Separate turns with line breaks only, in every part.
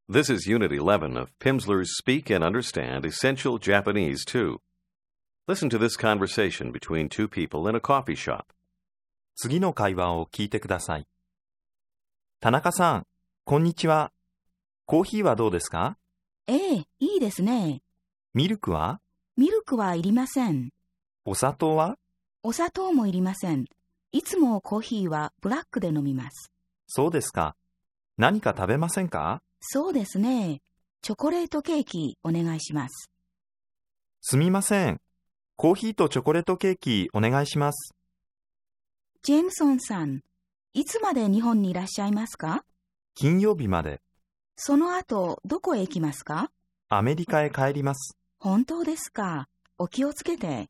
This is Unit 11 of Pimsleur's Speak and Understand Essential Japanese 2. Listen to this conversation between two people in a coffee shop.
次の会話を聞いてください。田中さん、こんにちは。コーヒーはどうですか？
ええ、いいですね。
ミルクは？
ミルクはいりません。
お砂糖は？
お砂糖もいりません。いつもコーヒーはブラックで飲みます。
そうですか。何か食べませんか？
そうですね。チョコレートケーキお願いします。
すみません。コーヒーとチョコレートケーキお願いします。
ジェームソンさん、いつまで日本にいらっしゃいますか？
金曜日まで。
その後、どこへ行きますか？
アメリカへ帰ります。
本当ですか。お気をつけて。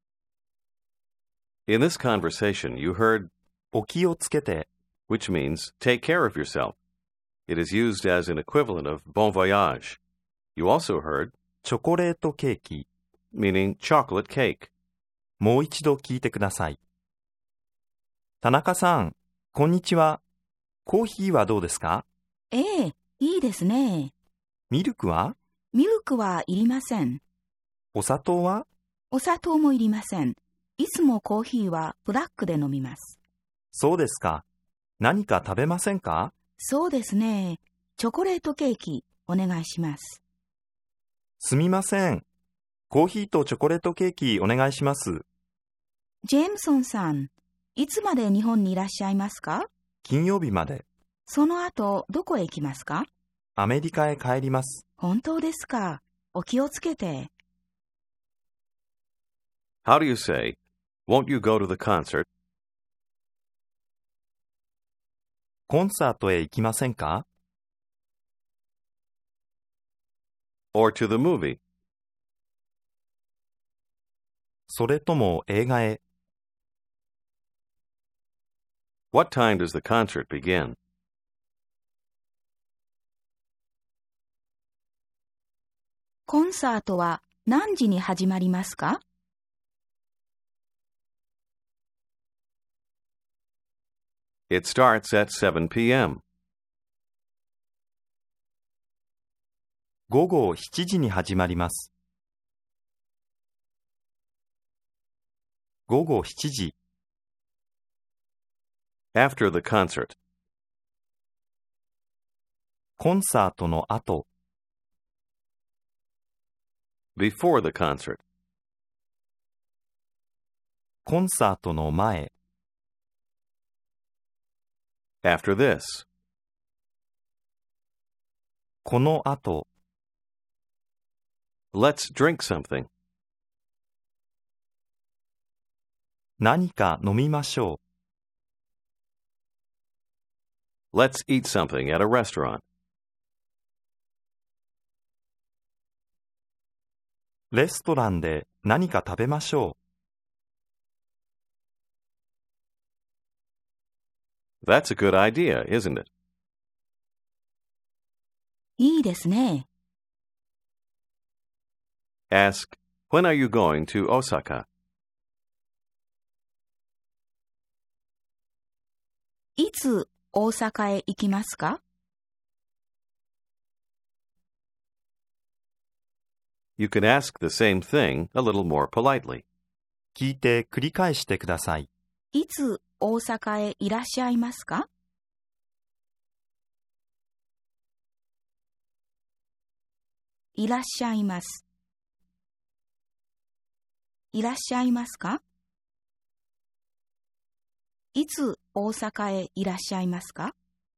In this conversation, you heard
お気をつけて。
which means take care of yourself. It is used as an equivalent of bon voyage. You also heard
チョコレートケーキ。
meaning chocolate cake.
もう一度聞いてください。田中さん、こんにちは。コーヒーはどうですか？
ええ、いいですね。
ミルクは？
ミルクはいりません。
お砂糖は？
お砂糖もいりません。いつもコーヒーはブラックで飲みます。
そうですか。何か食べませんか？
そうですね。チョコレートケーキお願いします。
すみません。コーヒーとチョコレートケーキお願いします。
ジェームソンさん、いつまで日本にいらっしゃいますか？
金曜日まで。
その後、どこへ行きますか？
アメリカへ帰ります。
本当ですか。お気をつけて。
How do you say, won't you go to the concert?
コンサートへ行きませんか？
Or to the movie?
それとも映画へ。
What time does the concert begin?
コンサートは何時に始まりますか？
It starts at 7 p.m.
午後7時に始まります。午後7時。
After the concert.
コンサートの後。
Before the concert.
コンサートの前。
After this.
この後。
Let's drink something.
何か飲みましょ
Let's eat something at a restaurant.
う。レストランで何か食べましょ
That's a good idea, isn't it?
いいですね。
Ask, when are you going to Osaka?
いつ大阪へ行きますか？
You can ask the same thing a little more politely.
う。聞いて繰り返してください。
いつ大阪へいらっしゃいますか？いらっしゃいます。いらっしゃいますか？いつ大阪へいらっしゃいますか？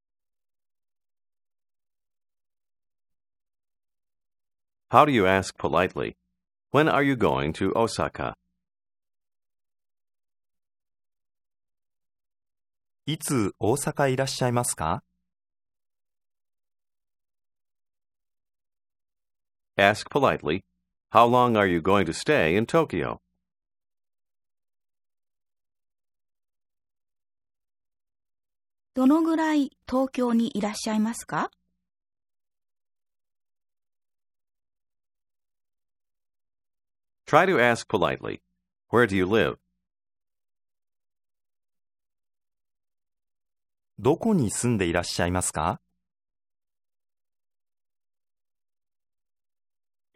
How do you ask politely, when are you going to Osaka?
いつ大阪いらっしゃいますか？
Ask politely, how long are you going to stay in Tokyo?
どのぐらい東京にいらっしゃいますか？
Try to ask politely, where do you live?
どこに住んでいらっしゃいますか？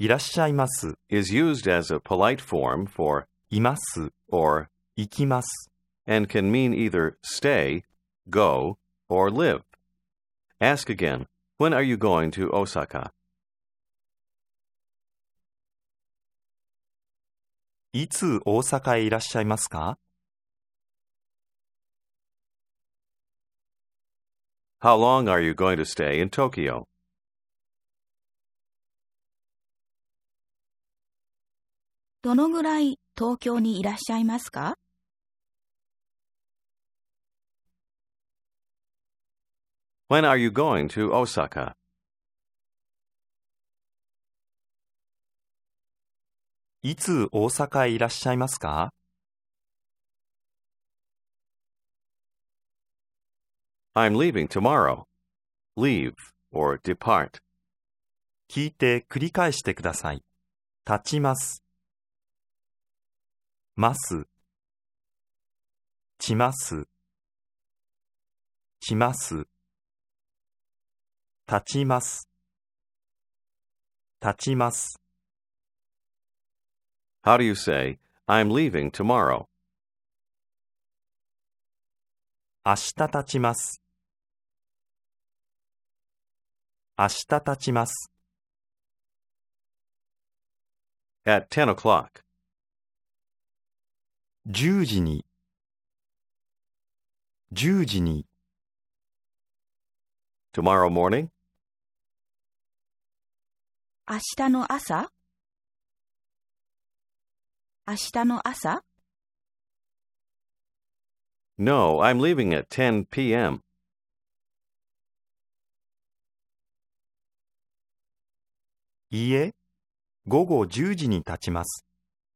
いらっしゃいます、
is used as a polite form for
います、
or
行きます。
and can mean either stay, go, or live. Ask again, when are you going to Osaka?
いつ大阪へいらっしゃいますか？
How long are you going to stay in Tokyo?
どのぐらい東京にいらっしゃいますか？
When are you going to Osaka?
いつ大阪へいらっしゃいますか？
I'm leaving tomorrow. Leave or depart.
聞いて繰り返してください。立ちます。ます。ちます。ちます。立ちます。立ちます。
How do you say, I'm leaving tomorrow?
明日立ちます。明日立ちます。
At 10 o'clock.
10時に。10時に。
Tomorrow morning?
明日の朝？明日の朝？
No, I'm leaving at 10 p.m.
いいえ、午後10時に立ちます。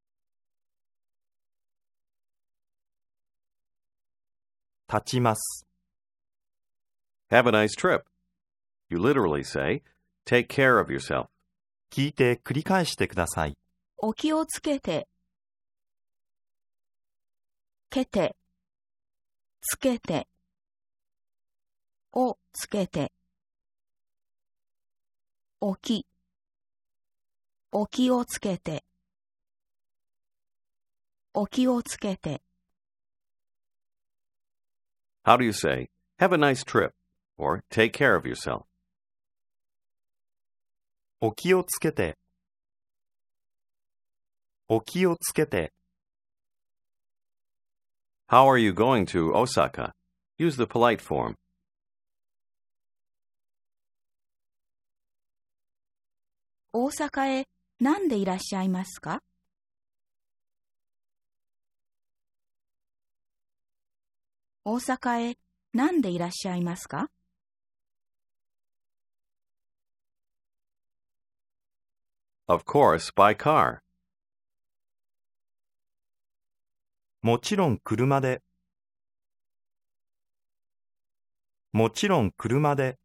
立ちます。
Have a nice trip. You literally say, take care of yourself.
聞いて繰り返してください。
お気をつけて。けて。つけて。をつけて。お気。お気をつけて。お気をつけて。
How do you say, have a nice trip, or take care of yourself?
お気をつけて。お気をつけて。
How are you going to Osaka? Use the polite form.
大阪へ何でいらっしゃいますか？大阪へ何でいらっしゃいますか？
Of course, by car.
もちろん車で。もちろん車で。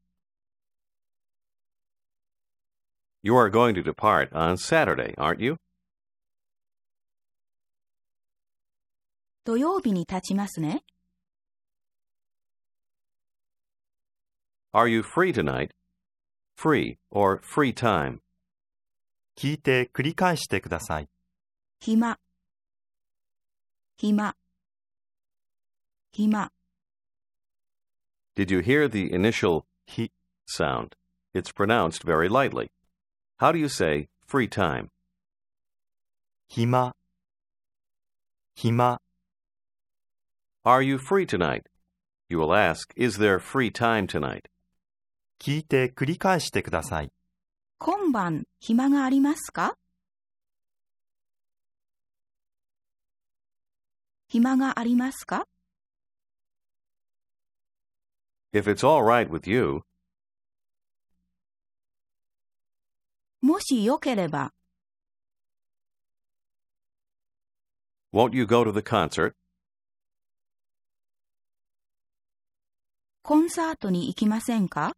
You are going to depart on Saturday, aren't you?
土曜日に立ちますね。
Are you free tonight? Free or free time.
聞いて繰り返してください。
暇。暇。暇。
Did you hear the initial he sound? It's pronounced very lightly. How do you say free time?
暇。暇。
Are you free tonight? You will ask, is there free time tonight?
聞いて繰り返してください。
今晩暇がありますか？暇がありますか？
If it's all right with you,
もしよければ。
won't you go to the concert?
コンサートに行きませんか？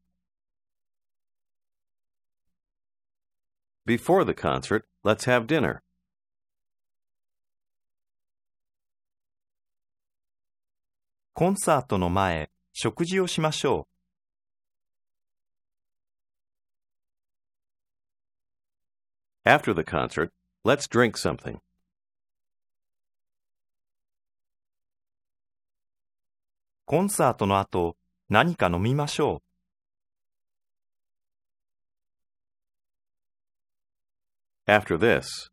Before the concert, let's have dinner.
コンサートの前、食事をしましょう。
After the concert, let's drink something.
コンサートの後、何か飲みましょう。
After this.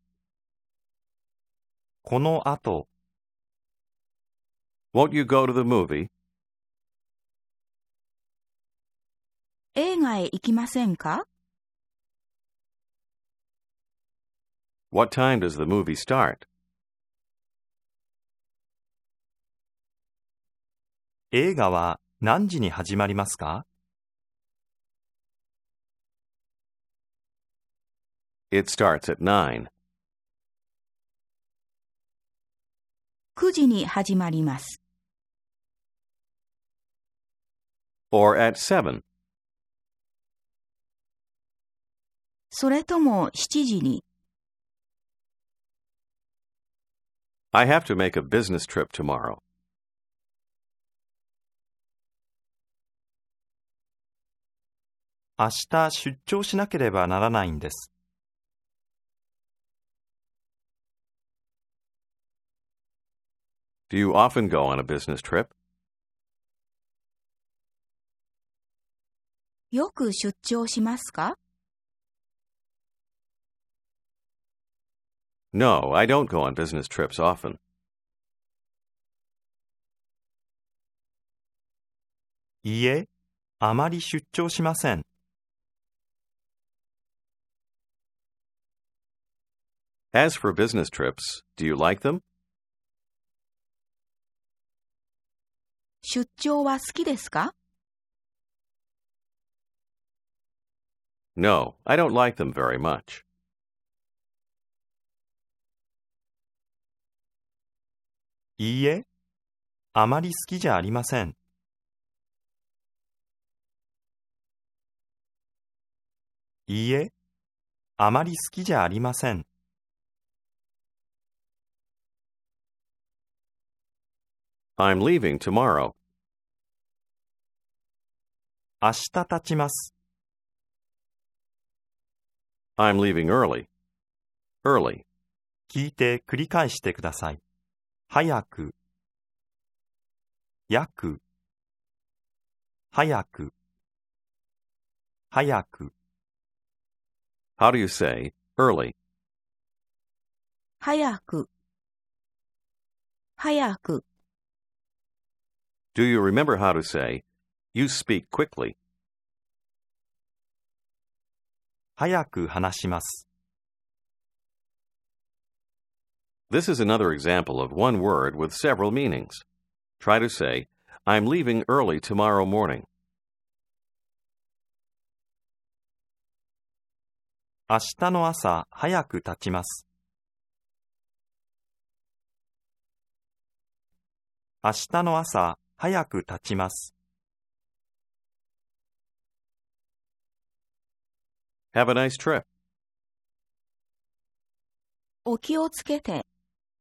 この後。
Won't you go to the movie?
映画へ行きませんか？
What time does the movie start?
映画は何時に始まりますか？
It starts at 9.
9時に始まります。
Or at 7.
それとも7時に。
I have to make a business trip tomorrow.
明日出張しなければならないんです。
Do you often go on a business trip?
よく出張しますか？
No, I don't go on business trips often.
いいえ、あまり出張しません。
As for business trips, do you like them?
出張は好きですか？
No, I don't like them very much.
いいえ、あまり好きじゃありません。いいえ、あまり好きじゃありません。
I'm leaving tomorrow.
明日立ちます。
I'm leaving early. Early.
聞いて繰り返してください。早く、約、早く、早く。
How do you say early?
早く、早く。
Do you remember how to say, you speak quickly?
早く話します。
This is another example of one word with several meanings. Try to say, I'm leaving early tomorrow morning.
明日の朝早く立ちます。明日の朝早く立ちます。
Have a nice trip.
お気をつけて。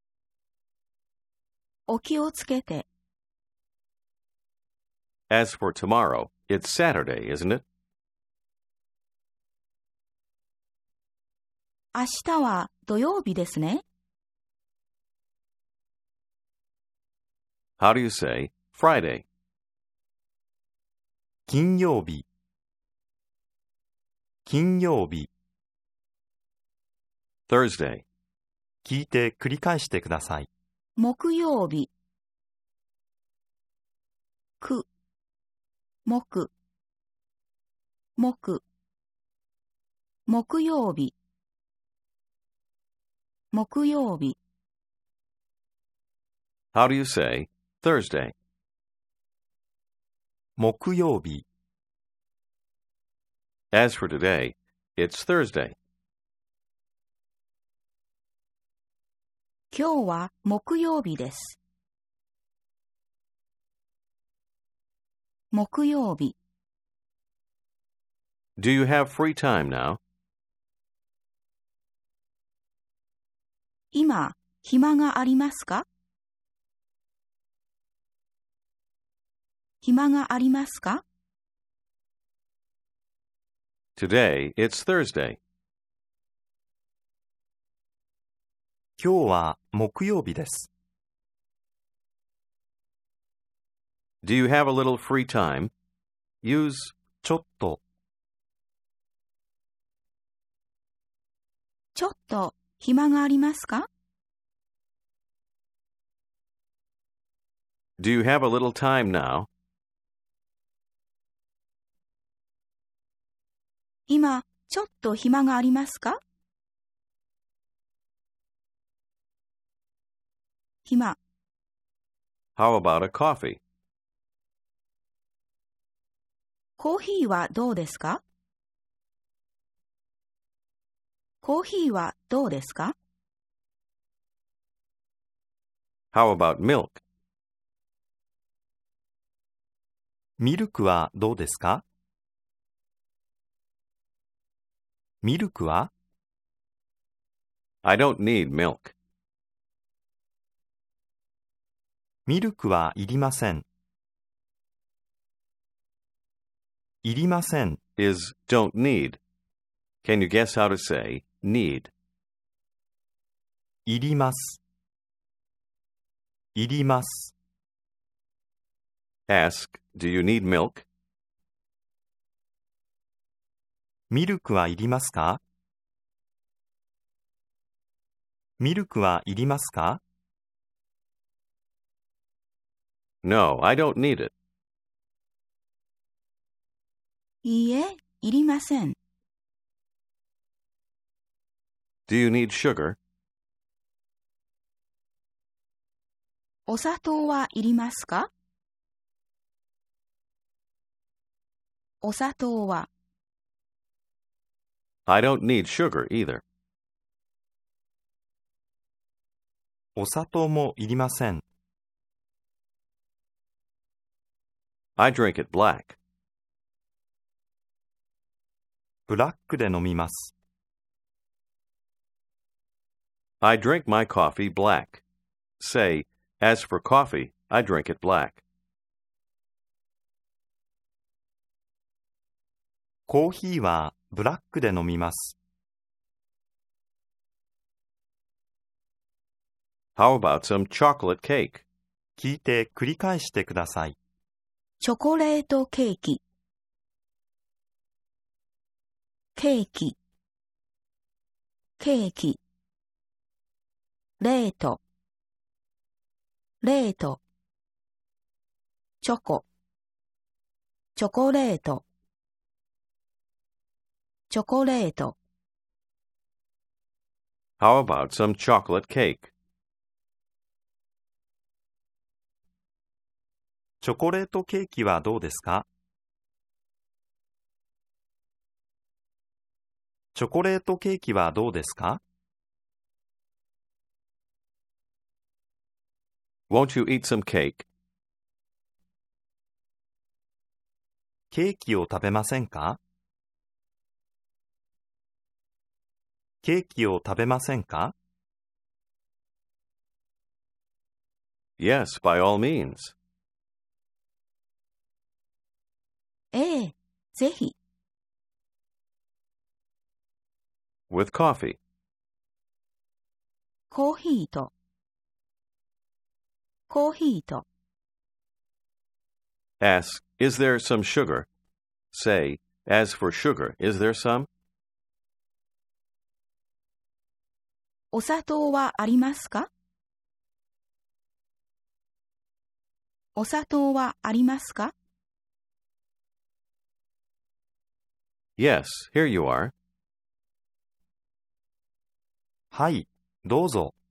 お気をつけて。
As for tomorrow, it's Saturday, isn't it?
明日は土曜日ですね。
How do you say Friday?
金曜日、金曜日。
Thursday.
聞いて繰り返してください。
木曜日。く、木、木。木曜日。木曜日。
How do you say Thursday?
木曜日。
As for today, it's Thursday.
今日は木曜日です。木曜日。
Do you have free time now?
今、暇がありますか？暇がありますか？
Today, it's Thursday.
今日は木曜日です。
Do you have a little free time? Use
ちょっと、
ちょっと暇がありますか？
Do you have a little time now?
今、ちょっと暇がありますか？暇、
How about a coffee?
コーヒーはどうですか？コーヒーはどうですか？
How about milk?
ミルクはどうですか？ミルクは
I don't need milk.
ミルクはいりません。いりません
Is don't need. Can you guess how to say need?
いります。いります。
Ask, do you need milk?
ミルクはいりますか？ミルクはいりますか？
No, I don't need it.
いいえ、いりません。
Do you need sugar?
お砂糖はいりますか？お砂糖は、
I don't need sugar either.
お砂糖もいりません。
I drink it black.
ブラックで飲みます。
I drink my coffee black. Say, as for coffee, I drink it black.
コーヒーはブラックで飲みます。
How about some chocolate cake?
聞いて繰り返してください。
チョコレートケーキ。ケーキ。ケーキ。レート。レート。チョコ。チョコレート。チョコレート。
How about some chocolate cake?
チョコレートケーキはどうですか？チョコレートケーキはどうですか？
Won't you eat some cake?
ケーキを食べませんか？ケーキを食べませんか？
Yes, by all means.
ええ、ぜひ。
With coffee.
コーヒーと。コーヒーと。
Ask, is there some sugar? Say, as for sugar, is there some?
お砂糖はありますか？お砂糖はありますか？
Yes, here you are.
はい、どうぞ。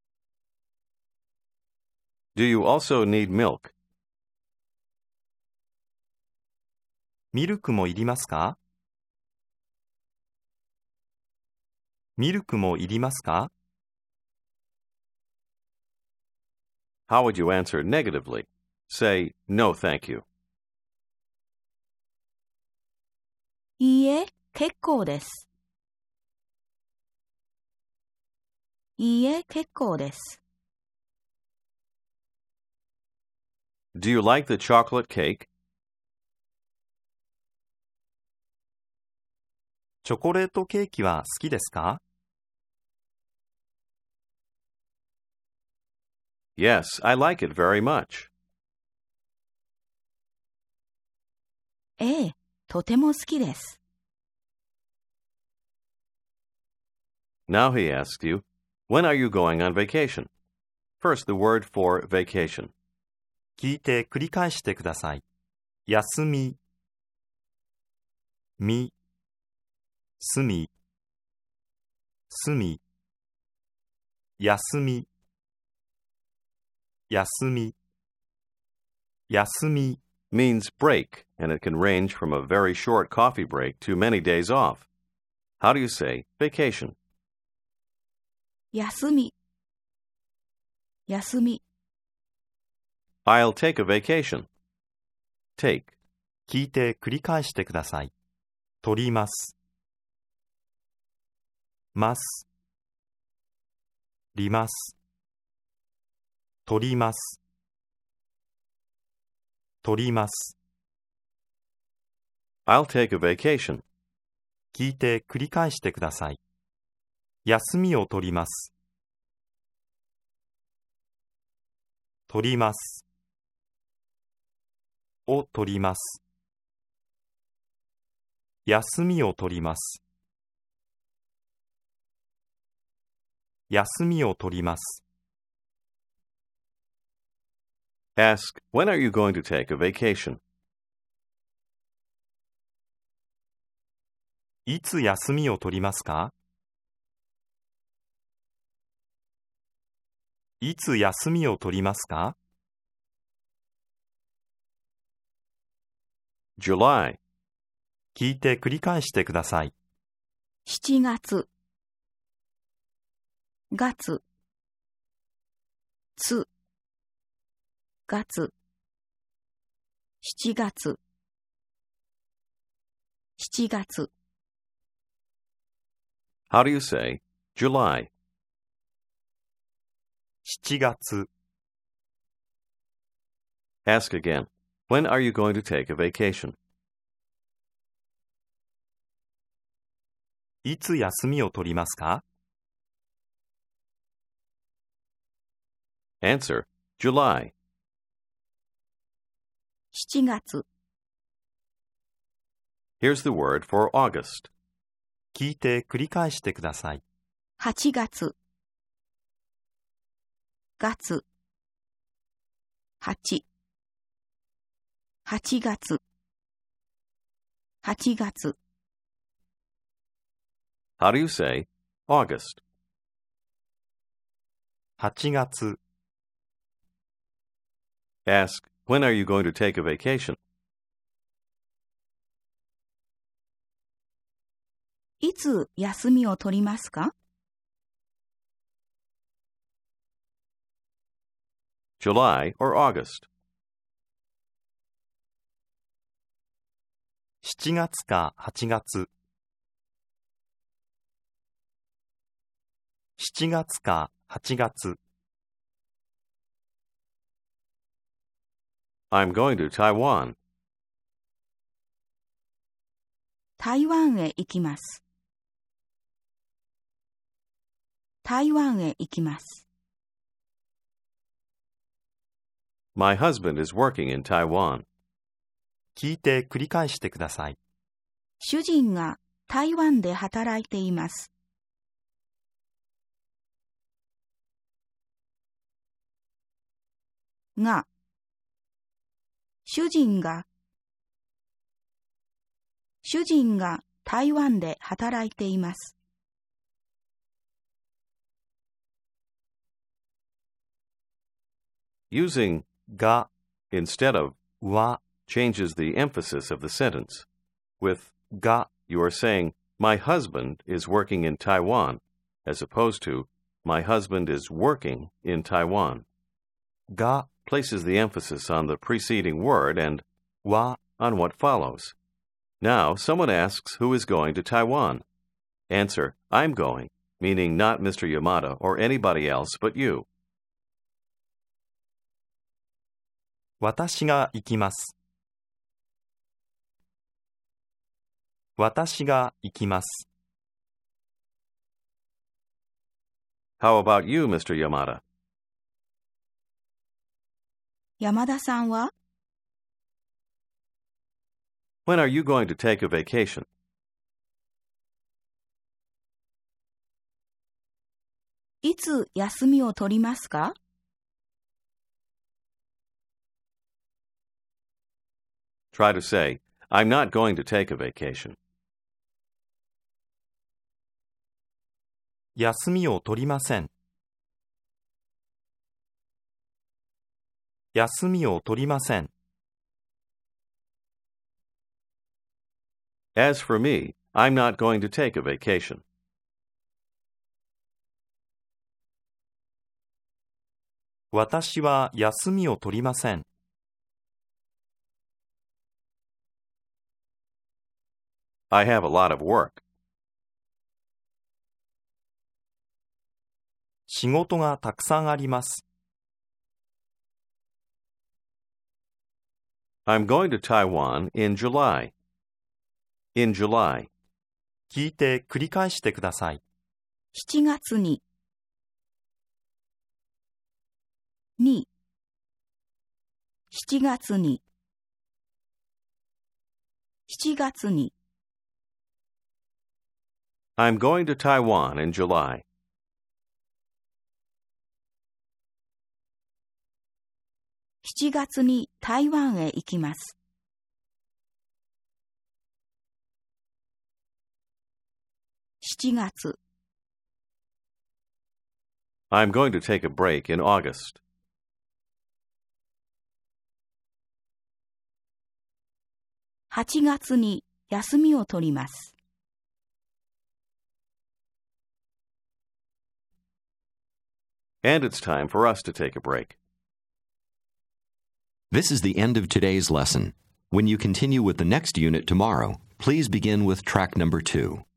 Do you also need milk?
ミルクもいりますか？ミルクもいりますか？
How would you answer negatively? Say, no, thank you.
いいえ、結構です。いいえ、結構です。
Do you like the chocolate cake?
チョコレートケーキは好きですか？
Yes, I like it very much.
ええ、とても好きです。
Now he asks you, when are you going on vacation? First, the word for vacation.
聞いて繰り返してください。休み、み、すみ、すみ、休み、休み、休み
Means break, and it can range from a very short coffee break to many days off. How do you say vacation?
休み、休み、
I'll take a vacation. Take.
聞いて繰り返してください。取ります。ます。ります。取ります。取ります。
I'll take a vacation.
聞いて繰り返してください。休みを取ります。取ります。を取ります。休みを取ります。休みを取ります。
Ask, when are you going to take a vacation?
いつ休みを取りますか？いつ休みを取りますか？
July.
聞いて繰り返してください。
7月、月、つ、月、7月、7月。
How do you say July?
7月、
Ask again, when are you going to take a vacation?
いつ休みを取りますか？
Answer, July.
7月、
Here's the word for August.
聞いて繰り返してください。
8月、月、8、8月、8月。
How do you say August?
8月、
Ask, when are you going to take a vacation?
いつ休みを取りますか？
July or August?
7月か8月。7月か8月。
I'm going to Taiwan.
台湾へ行きます。台湾へ行きます。
My husband is working in Taiwan.
聞いて繰り返してください。
主人が台湾で働いています。が、主人が台湾で働いています。
Using
が、
instead of
は、
changes the emphasis of the sentence. With
が、
you are saying, my husband is working in Taiwan, as opposed to, my husband is working in Taiwan.
が、
Places the emphasis on the preceding word and
は、
on what follows. Now, someone asks who is going to Taiwan. Answer, I'm going, meaning not Mr. Yamada or anybody else but you.
私が行きます。私が行きます。
How about you, Mr. Yamada?
山田さんは
When are you going to take a vacation?
いつ休みを取りますか
Try to say, I'm not going to take a vacation.
休みを取りません。休みを取りません。
As for me, I'm not going to take a vacation.
私は休みを取りません。
I have a lot of work.
仕事がたくさんあります。
I'm going to Taiwan in July. In July.
聞いて繰り返してください。
7月に7月に7月に
I'm going to Taiwan in July.
7月に台湾へ行きます。7月
I'm going to take a break in August.
8月に休みを取ります。
And it's time for us to take a break.
This is the end of today's lesson. When you continue with the next unit tomorrow, please begin with track number 2.